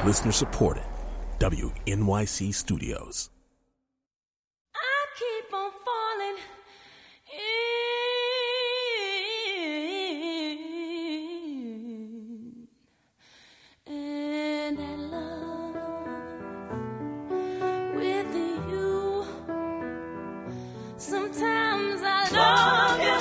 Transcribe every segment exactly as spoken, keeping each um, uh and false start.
Listener supported. W N Y C Studios. I keep on falling in, and I love with you. Sometimes I love you.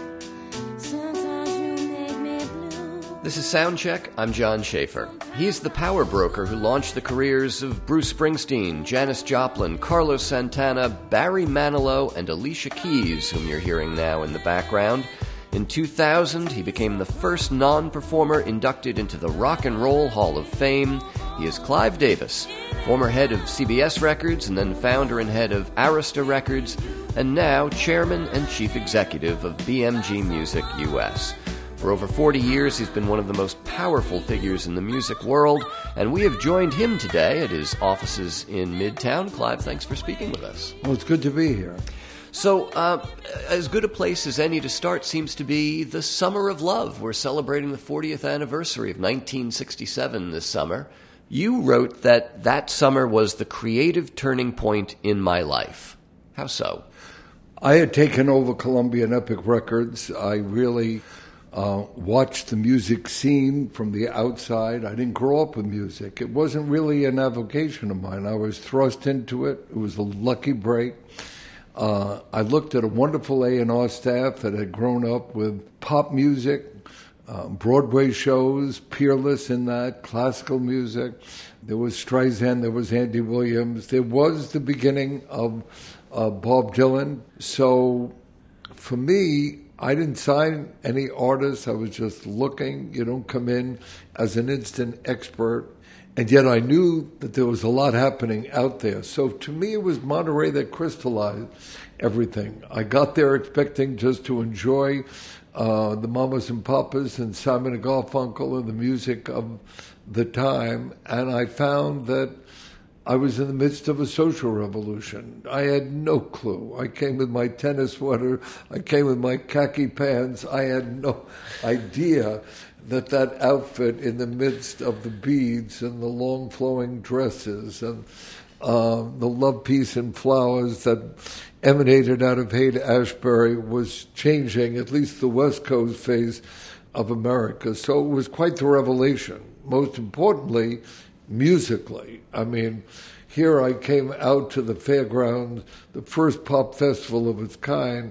Sometimes you make me blue. This is Soundcheck. I'm John Schaefer. He's the power broker who launched the careers of Bruce Springsteen, Janis Joplin, Carlos Santana, Barry Manilow, and Alicia Keys, whom you're hearing now in the background. In two thousand, he became the first non-performer inducted into the Rock and Roll Hall of Fame. He is Clive Davis, former head of C B S Records and then founder and head of Arista Records, and now chairman and chief executive of B M G Music U S. For over forty years, he's been one of the most powerful figures in the music world, and we have joined him today at his offices in Midtown. Clive, thanks for speaking with us. Well, it's good to be here. So, uh, as good a place as any to start seems to be the Summer of Love. We're celebrating the fortieth anniversary of nineteen sixty-seven this summer. You wrote that that summer was the creative turning point in my life. How so? I had taken over Columbia and Epic Records. I really uh, watched the music scene from the outside. I didn't grow up with music. It wasn't really an avocation of mine. I was thrust into it. It was a lucky break. Uh, I looked at a wonderful A and R staff that had grown up with pop music, uh, Broadway shows, Peerless in that, classical music. There was Streisand, there was Andy Williams. There was the beginning of uh, Bob Dylan. So for me, I didn't sign any artists. I was just looking. You don't come in as an instant expert. And yet I knew that there was a lot happening out there. So to me, it was Monterey that crystallized everything. I got there expecting just to enjoy uh, the Mamas and Papas and Simon and Garfunkel and the music of the time. And I found that I was in the midst of a social revolution. I had no clue. I came with my tennis sweater. I came with my khaki pants. I had no idea that that outfit in the midst of the beads and the long flowing dresses and uh, the love, peace, and flowers that emanated out of Haight-Ashbury was changing at least the West Coast face of America. So it was quite the revelation. Most importantly, musically. I mean, here I came out to the fairgrounds, the first pop festival of its kind,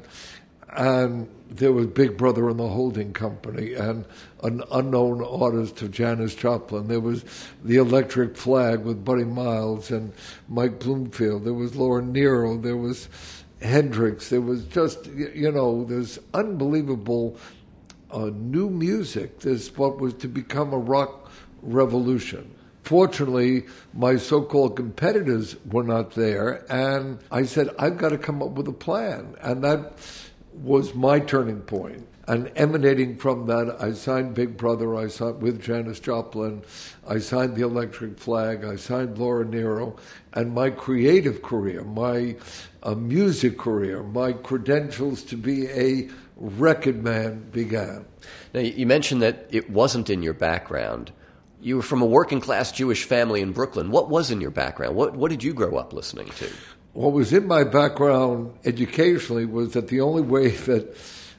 and there was Big Brother and the Holding Company and an unknown artist of Janis Joplin. There was the Electric Flag with Buddy Miles and Mike Bloomfield. There was Laura Nyro. There was Hendrix. There was just, you know, there's unbelievable uh, new music. There's what was to become a rock revolution. Fortunately, my so-called competitors were not there, and I said, I've got to come up with a plan. And that was my turning point. And emanating from that, I signed Big Brother, I signed with Janis Joplin, I signed the Electric Flag, I signed Laura Nyro, and my creative career, my uh, music career, my credentials to be a record man began. Now, you mentioned that it wasn't in your background. You were from a working-class Jewish family in Brooklyn. What was in your background? What, what did you grow up listening to? What was in my background educationally was that the only way that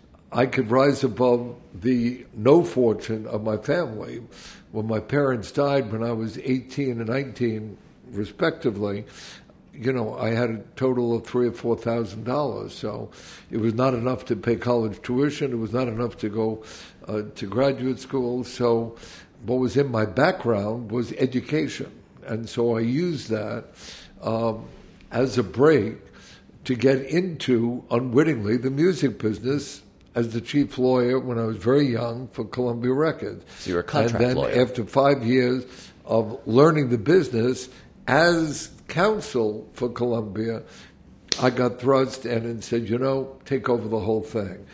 I could rise above the no fortune of my family, when my parents died when I was eighteen and nineteen, respectively, you know, I had a total of three or four thousand dollars. So it was not enough to pay college tuition. It was not enough to go uh, to graduate school. So what was in my background was education, and so I used that um, as a break to get into, unwittingly, the music business as the chief lawyer when I was very young for Columbia Records. So you were a contract lawyer. And then lawyer. After five years of learning the business as counsel for Columbia, I got thrust in and said, you know, take over the whole thing.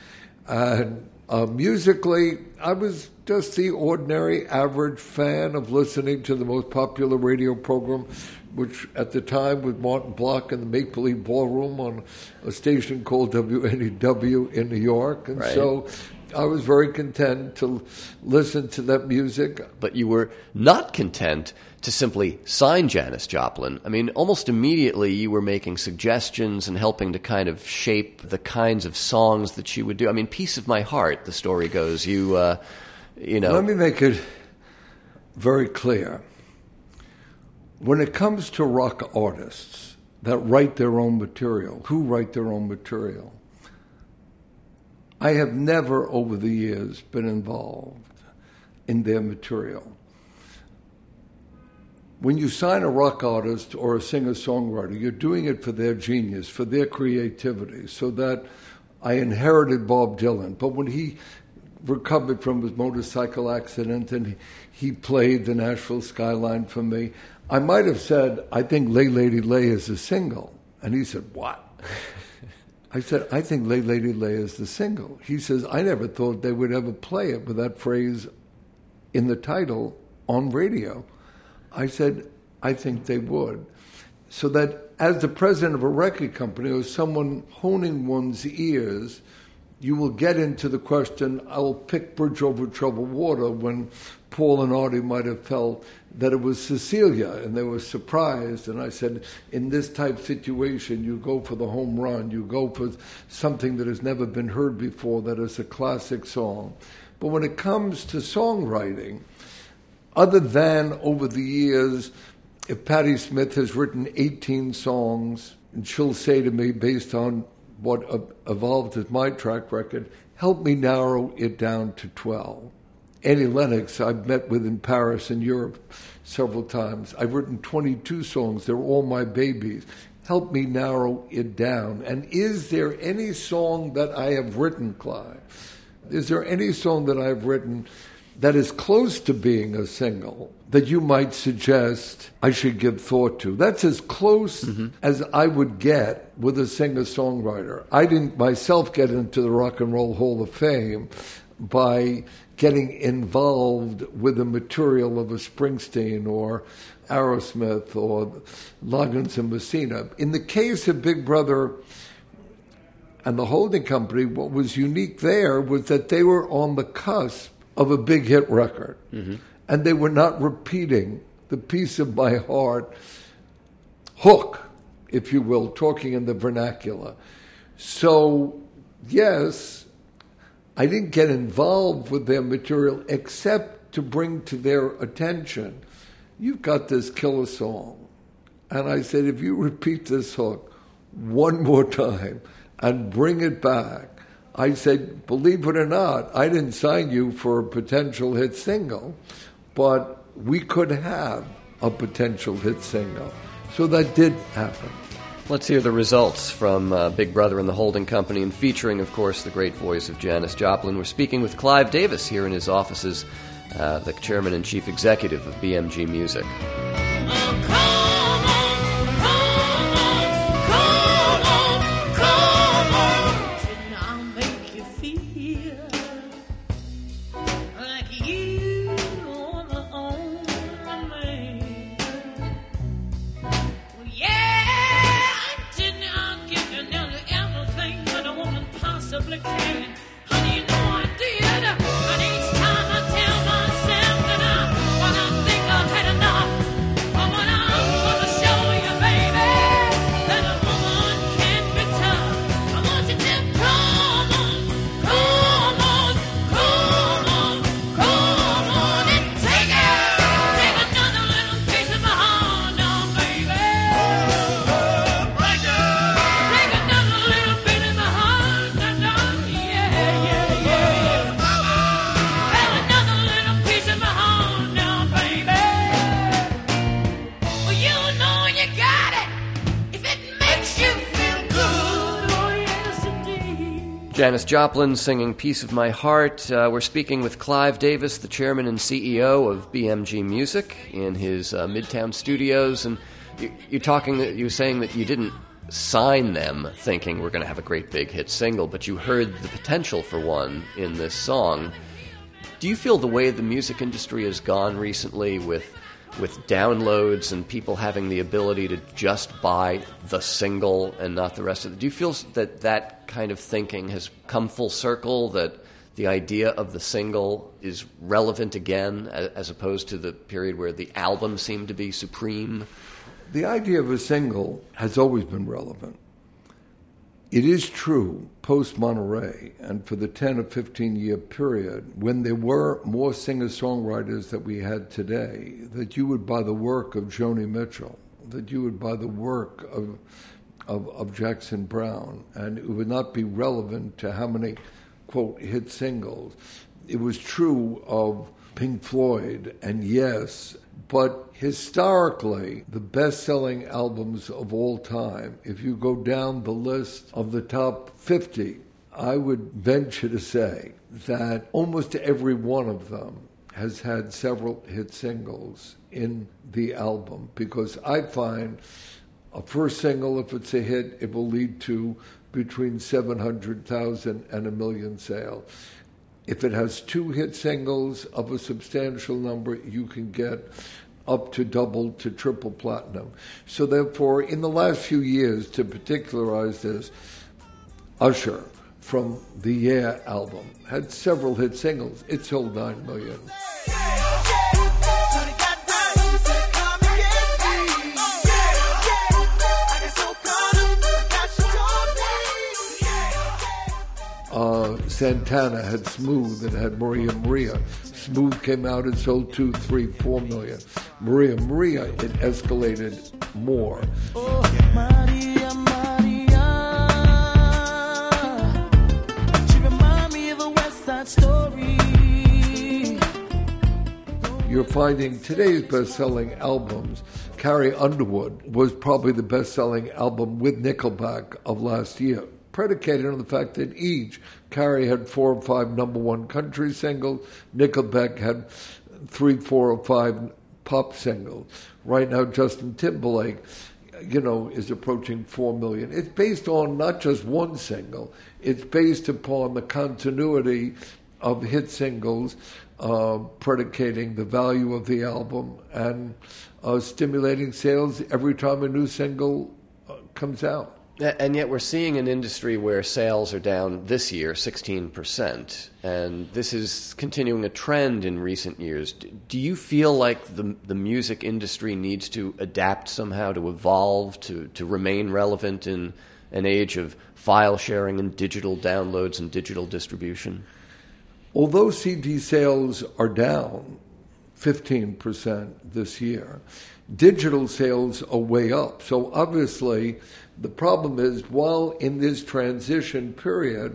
And uh, musically, I was just the ordinary, average fan of listening to the most popular radio program, which at the time was Martin Block and the Make Believe Ballroom on a station called W N E W in New York. And right. so I was very content to listen to that music. But you were not content to simply sign Janis Joplin. I mean, almost immediately you were making suggestions and helping to kind of shape the kinds of songs that she would do. I mean, Piece of My Heart, the story goes, you, uh, you know... Let me make it very clear. When it comes to rock artists that write their own material, who write their own material, I have never over the years been involved in their material. When you sign a rock artist or a singer-songwriter, you're doing it for their genius, for their creativity, so that I inherited Bob Dylan. But when he recovered from his motorcycle accident and he played the Nashville Skyline for me, I might have said, I think Lay Lady Lay is a single. And he said, what? I said, I think Lay Lady Lay is the single. He says, I never thought they would ever play it with that phrase in the title on radio. I said, I think they would. So that as the president of a record company or someone honing one's ears, you will get into the question, I'll pick Bridge Over Troubled Water, when Paul and Artie might have felt that it was Cecilia, and they were surprised. And I said, in this type situation, you go for the home run. You go for something that has never been heard before, that is a classic song. But when it comes to songwriting, other than over the years, if Patti Smith has written eighteen songs, and she'll say to me, based on what evolved as my track record, help me narrow it down to twelve. Annie Lennox, I've met with in Paris and Europe several times. I've written twenty-two songs. They're all my babies. Help me narrow it down. And is there any song that I have written, Clive? Is there any song that I've written that is close to being a single that you might suggest I should give thought to? That's as close mm-hmm. as I would get with a singer-songwriter. I didn't myself get into the Rock and Roll Hall of Fame by getting involved with the material of a Springsteen or Aerosmith or Loggins and Messina. In the case of Big Brother and the holding company, what was unique there was that they were on the cusp of a big hit record. Mm-hmm. And they were not repeating the Piece of My Heart hook, if you will, talking in the vernacular. So, yes, I didn't get involved with their material except to bring to their attention, you've got this killer song. And I said, if you repeat this hook one more time and bring it back, I said, believe it or not, I didn't sign you for a potential hit single, but we could have a potential hit single. So that did happen. Let's hear the results from uh, Big Brother and the Holding Company, and featuring, of course, the great voice of Janis Joplin. We're speaking with Clive Davis here in his offices, uh, the chairman and chief executive of B M G Music. Janis Joplin singing Piece of My Heart. Uh, we're speaking with Clive Davis, the chairman and C E O of B M G Music, in his uh, Midtown studios. And you, you're talking, that you're saying that you didn't sign them thinking we're going to have a great big hit single, but you heard the potential for one in this song. Do you feel the way the music industry has gone recently with with downloads and people having the ability to just buy the single and not the rest of it, do you feel that that kind of thinking has come full circle, that the idea of the single is relevant again, as opposed to the period where the album seemed to be supreme? The idea of a single has always been relevant. It is true, post-Monterey, and for the ten or fifteen-year period, when there were more singer-songwriters that we had today, that you would buy the work of Joni Mitchell, that you would buy the work of, of, of Jackson Browne, and it would not be relevant to how many, quote, hit singles. It was true of Pink Floyd and Yes, but historically, the best-selling albums of all time, if you go down the list of the top fifty, I would venture to say that almost every one of them has had several hit singles in the album, because I find a first single, if it's a hit, it will lead to between seven hundred thousand and a million sales. If it has two hit singles of a substantial number, you can get up to double to triple platinum. So therefore, in the last few years, to particularize this, Usher, from the Yeah album, had several hit singles. It sold nine million. Uh, Santana had Smooth and had Maria Maria. Smooth came out and sold two, three, four million. Maria Maria, it escalated more. Oh, Maria, Maria. She remind me of a West Side Story. You're finding today's best-selling albums. Carrie Underwood was probably the best-selling album with Nickelback of last year, predicated on the fact that each, Carrie had four or five number one country singles, Nickelback had three, four or five pop singles. Right now, Justin Timberlake, you know, is approaching four million. It's based on not just one single, it's based upon the continuity of hit singles, uh, predicating the value of the album and uh, stimulating sales every time a new single uh, comes out. And yet we're seeing an industry where sales are down this year sixteen percent, and this is continuing a trend in recent years. Do you feel like the the music industry needs to adapt somehow, to evolve, to, to remain relevant in an age of file sharing and digital downloads and digital distribution? Although C D sales are down fifteen percent this year, digital sales are way up. So obviously, the problem is, while in this transition period,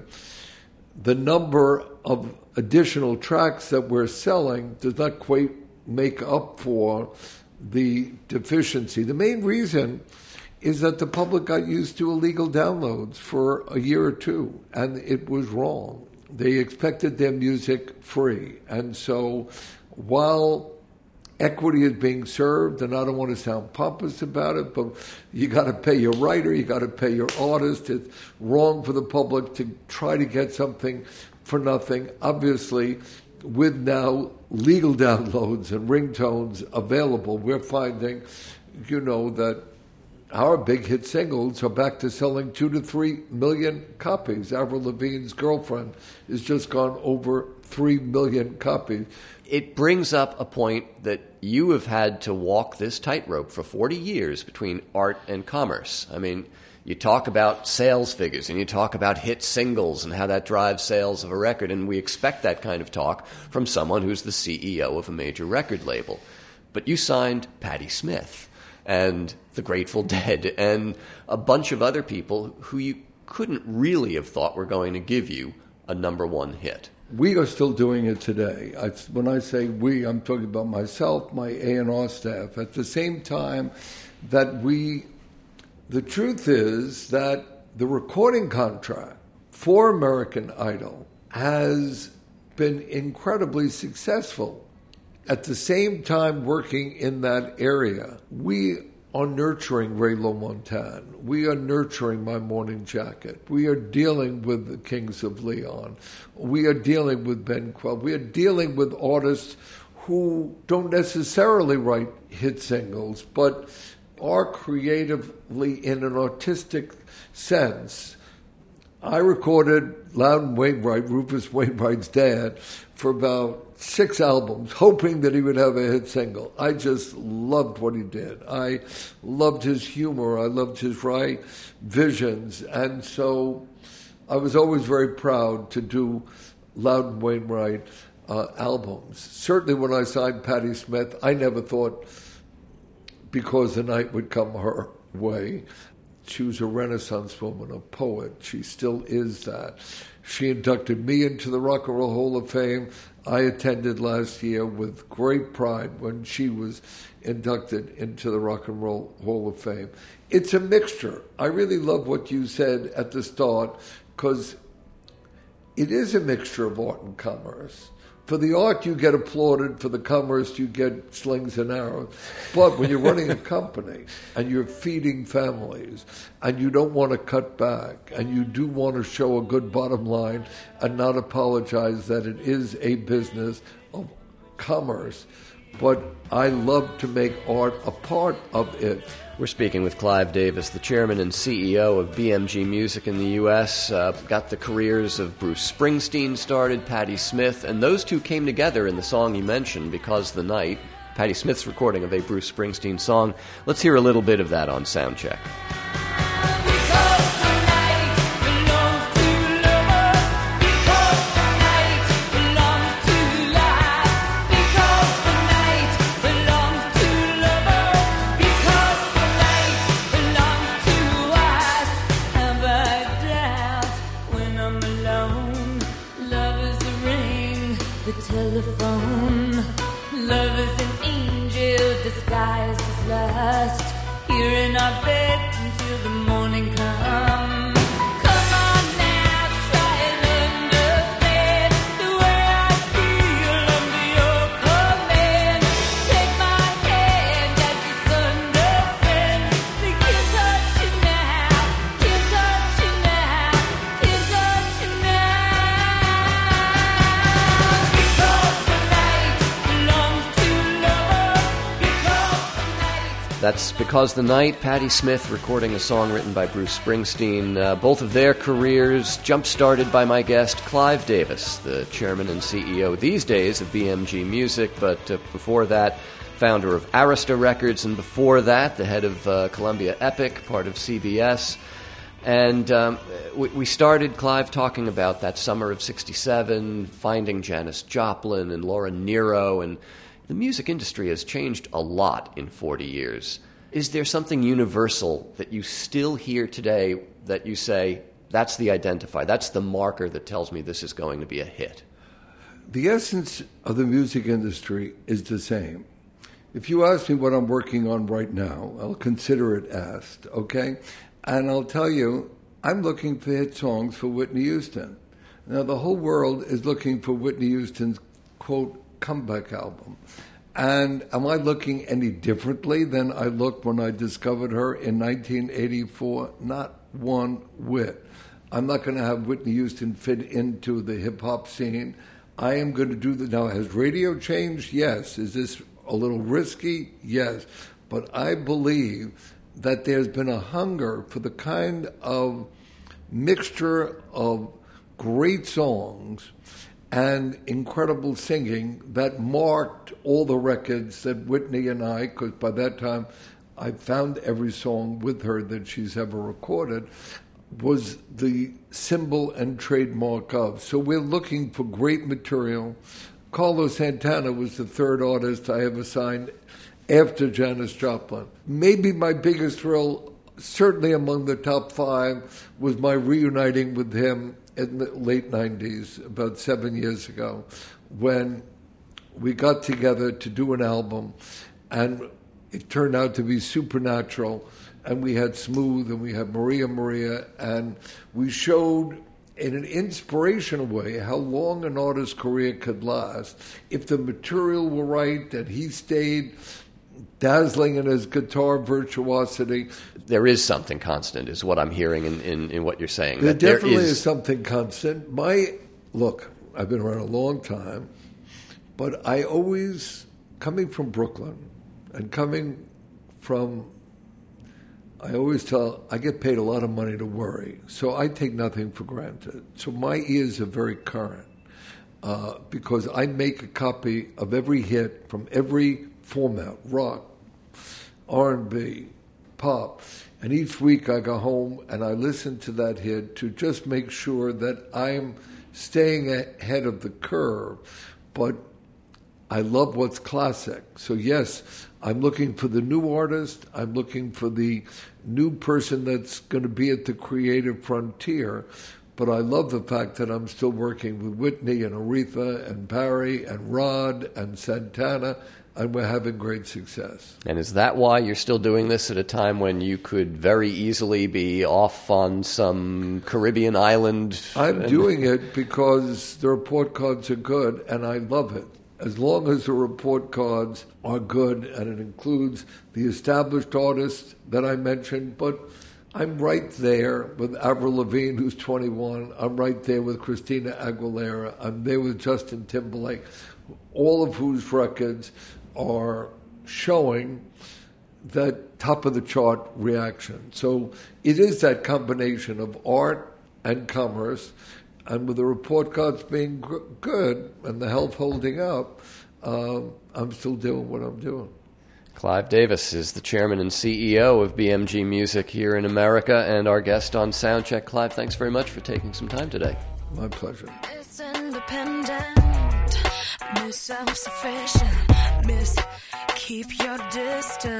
the number of additional tracks that we're selling does not quite make up for the deficiency. The main reason is that the public got used to illegal downloads for a year or two, and it was wrong. They expected their music free. And so while equity is being served, and I don't want to sound pompous about it, but you got to pay your writer, you got to pay your artist. It's wrong for the public to try to get something for nothing. Obviously, with now legal downloads and ringtones available, we're finding, you know, that our big hit singles are back to selling two to three million copies. Avril Lavigne's Girlfriend has just gone over three million copies. It brings up a point that you have had to walk this tightrope for forty years between art and commerce. I mean, you talk about sales figures and you talk about hit singles and how that drives sales of a record, and we expect that kind of talk from someone who's the C E O of a major record label. But you signed Patti Smith and the Grateful Dead and a bunch of other people who you couldn't really have thought were going to give you a number one hit. We are still doing it today. I, when I say we, I'm talking about myself, my A and R staff. At the same time that we, the truth is that the recording contract for American Idol has been incredibly successful. At the same time working in that area, we are nurturing Ray LaMontagne. We are nurturing My Morning Jacket. We are dealing with the Kings of Leon. We are dealing with Ben Quell. We are dealing with artists who don't necessarily write hit singles, but are creatively, in an artistic sense, I recorded Loudon Wainwright, Rufus Wainwright's dad, for about six albums, hoping that he would have a hit single. I just loved what he did. I loved his humor. I loved his wry visions. And so I was always very proud to do Loudon Wainwright uh, albums. Certainly when I signed Patti Smith, I never thought Because the Night would come her way. She was a Renaissance woman, a poet. She still is that. She inducted me into the Rock and Roll Hall of Fame. I attended last year with great pride when she was inducted into the Rock and Roll Hall of Fame. It's a mixture. I really love what you said at the start, because it is a mixture of art and commerce. For the art, you get applauded. For the commerce, you get slings and arrows. But when you're running a company and you're feeding families and you don't want to cut back and you do want to show a good bottom line and not apologize that it is a business of commerce, but I love to make art a part of it. We're speaking with Clive Davis, the chairman and C E O of B M G Music in the U S Uh, got the careers of Bruce Springsteen started, Patti Smith, and those two came together in the song you mentioned, Because the Night, Patti Smith's recording of a Bruce Springsteen song. Let's hear a little bit of that on Soundcheck. Telephone, love is an angel disguised as lust, here in our bed until the morning comes. Come on now, try and understand the way I feel under your command. Take my hand as the sun descends. We can't touch you now, can't touch you now, can't touch you now. That's Because the Night, Patti Smith recording a song written by Bruce Springsteen. Uh, both of their careers jump-started by my guest, Clive Davis, the chairman and C E O these days of B M G Music, but uh, before that, founder of Arista Records, and before that, the head of uh, Columbia Epic, part of C B S. And um, we, we started, Clive, talking about that summer of sixty-seven, finding Janis Joplin and Laura Nyro, and the music industry has changed a lot in forty years. Is there something universal that you still hear today that you say, that's the identifier, that's the marker that tells me this is going to be a hit? The essence of the music industry is the same. If you ask me what I'm working on right now, I'll consider it asked, okay? And I'll tell you, I'm looking for hit songs for Whitney Houston. Now, the whole world is looking for Whitney Houston's, quote, comeback album. And am I looking any differently than I looked when I discovered her in nineteen eighty-four? Not one whit. I'm not going to have Whitney Houston fit into the hip-hop scene. I am going to do the... Now, has radio changed? Yes. Is this a little risky? Yes. But I believe that there's been a hunger for the kind of mixture of great songs and incredible singing that marked all the records that Whitney and I, because by that time I found every song with her that she's ever recorded, was the symbol and trademark of. So we're looking for great material. Carlos Santana was the third artist I ever signed after Janis Joplin. Maybe my biggest thrill, certainly among the top five, was my reuniting with him in the late nineties, about seven years ago, when we got together to do an album, and it turned out to be supernatural, and we had Smooth, and we had Maria Maria, and we showed in an inspirational way how long an artist's career could last if the material were right, and he stayed dazzling in his guitar virtuosity. There is something constant, is what I'm hearing in, in, in what you're saying. There that definitely there is... is something constant. My look, I've been around a long time, but I always, coming from Brooklyn and coming from I always tell, I get paid a lot of money to worry, so I take nothing for granted. So my ears are very current uh, because I make a copy of every hit from every format, rock, R and B, pop, and each week I go home and I listen to that hit to just make sure that I'm staying ahead of the curve, but I love what's classic. So yes, I'm looking for the new artist. I'm looking for the new person that's going to be at the creative frontier. But I love the fact that I'm still working with Whitney and Aretha and Barry and Rod and Santana, and we're having great success. And is that why you're still doing this at a time when you could very easily be off on some Caribbean island? I'm and... doing it because the report cards are good, and I love it. As long as the report cards are good, and it includes the established artists that I mentioned, but I'm right there with Avril Lavigne, who's twenty-one. I'm right there with Christina Aguilera. I'm there with Justin Timberlake, all of whose records are showing that top-of-the-chart reaction. So it is that combination of art and commerce. And with the report cards being g- good and the health holding up, um, I'm still doing what I'm doing. Clive Davis is the chairman and C E O of B M G Music here in America and our guest on Soundcheck. Clive, thanks very much for taking some time today. My pleasure. Miss Independent, Miss Self-Sufficient, Miss Keep Your Distance,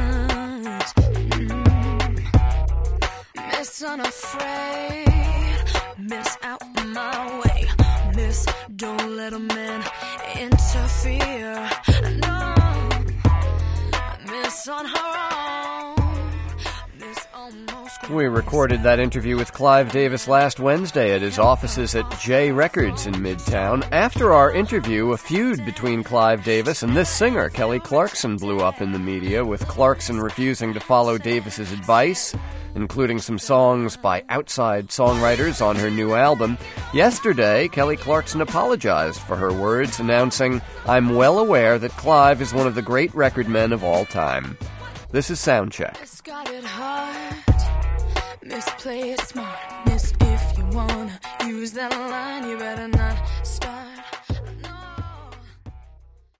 mm. Miss Unafraid, Miss Out My Way, Miss Don't Let a Man Interfere, no, Miss On Her Own, Miss Almost. We recorded that interview with Clive Davis last Wednesday at his offices at J Records in Midtown. After our interview, a feud between Clive Davis and this singer, Kelly Clarkson, blew up in the media, with Clarkson refusing to follow Davis's advice, including some songs by outside songwriters on her new album. Yesterday, Kelly Clarkson apologized for her words, announcing, "I'm well aware that Clive is one of the great record men of all time." This is Soundcheck. Miss got it hard, Miss play it smart, Miss if you wanna use that line, you better not